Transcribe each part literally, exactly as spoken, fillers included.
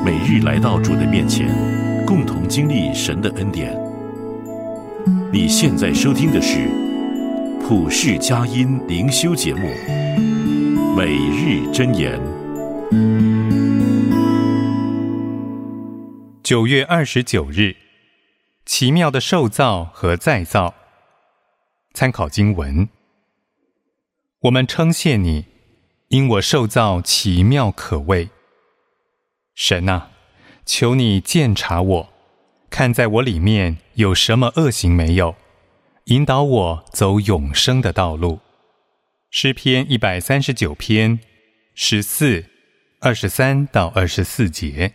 每日来到主的面前，共同经历神的恩典。你现在收听的是普世佳音灵修节目《每日箴言》。 九月二十九日，奇妙的受造和再造。参考经文：我们称谢你，因我受造奇妙可畏。神啊，求你鉴察我，看在我里面有什么恶行没有，引导我走永生的道路。诗篇一百三十九篇十四、二十三到二十四节。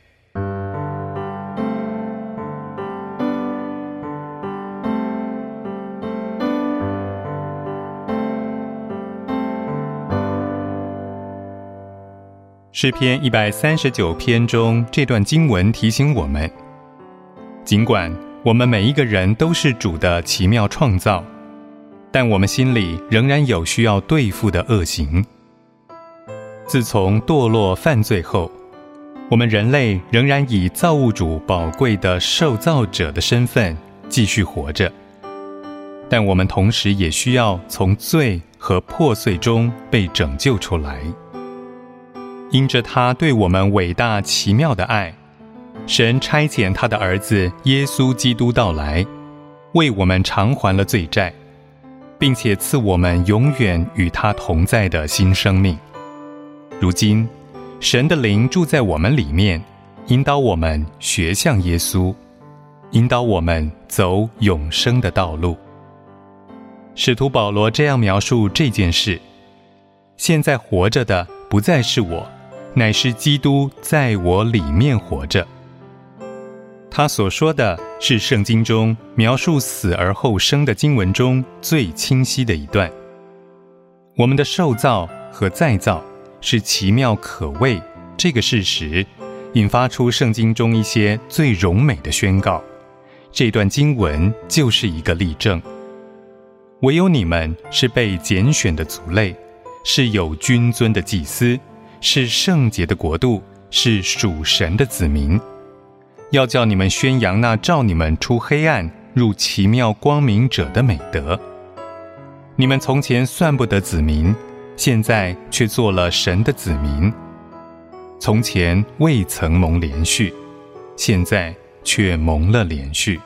诗篇一百三十九篇中这段经文提醒我们，尽管我们每一个人都是主的奇妙创造，但我们心里仍然有需要对付的恶行。自从堕落犯罪后，我们人类仍然以造物主宝贵的受造者的身份继续活着，但我们同时也需要从罪和破碎中被拯救出来。因着他对我们伟大奇妙的爱，神差遣他的儿子耶稣基督到来，为我们偿还了罪债，并且赐我们永远与他同在的新生命。如今，神的灵住在我们里面，引导我们学像耶稣，引导我们走永生的道路。使徒保罗这样描述这件事：现在活着的不再是我，乃是基督在我里面活着。他所说的是圣经中描述死而后生的经文中最清晰的一段。我们的受造和再造是奇妙可畏这个事实，引发出圣经中一些最荣美的宣告。这段经文就是一个例证。唯有你们是被拣选的族类，是有君尊的祭司，是圣洁的国度，是属神的子民，要叫你们宣扬那召你们出黑暗入奇妙光明者的美德。你们从前算不得子民，现在却做了神的子民；从前未曾蒙连续，现在却蒙了连续。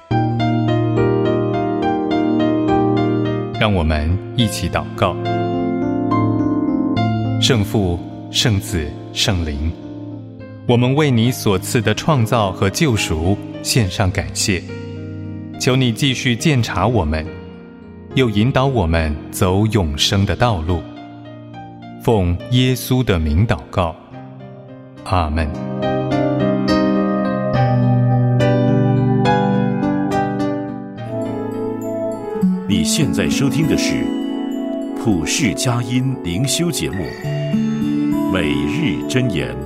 让我们一起祷告。圣父、圣子、圣灵，我们为你所赐的创造和救赎献上感谢，求你继续鉴察我们，又引导我们走永生的道路。奉耶稣的名祷告，阿们。 你现在收听的是普世佳音灵修节目《每日箴言》。